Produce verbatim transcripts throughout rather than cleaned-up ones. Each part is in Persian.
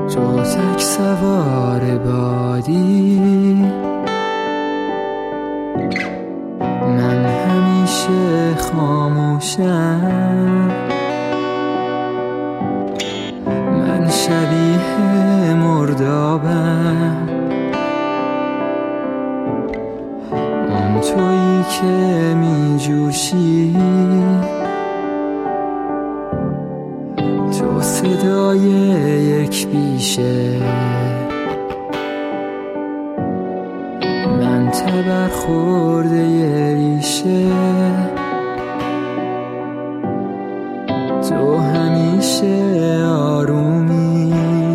تو تک سوار بادی، من همیشه خاموشم، من شبیه مردابم، اون تویی که می جوشی، تو صدای یک بیشه، من تبر خورده ی ریشه، تو همیشه آرومی،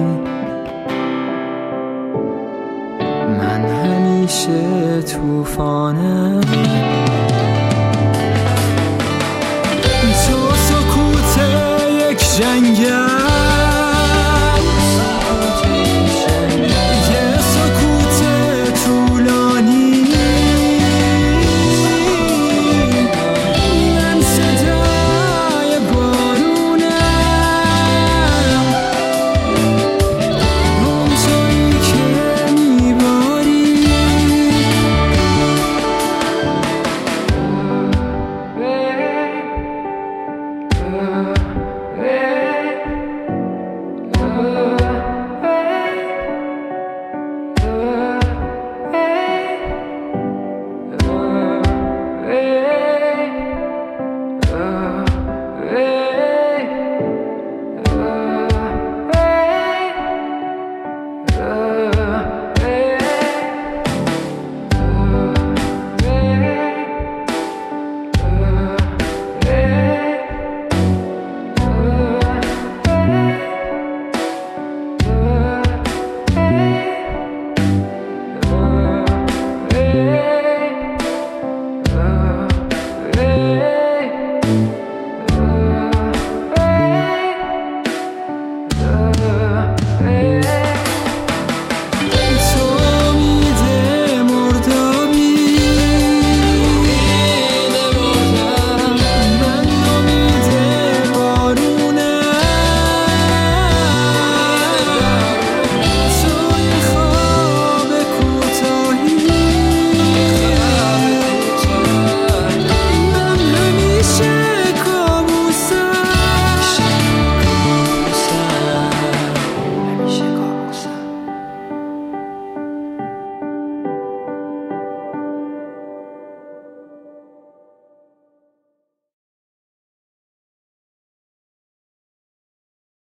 من همیشه طوفانم، تو سکوت یک جنگل، یه سکوت طولانی، من صدای بارونم، اون تویی که میباری،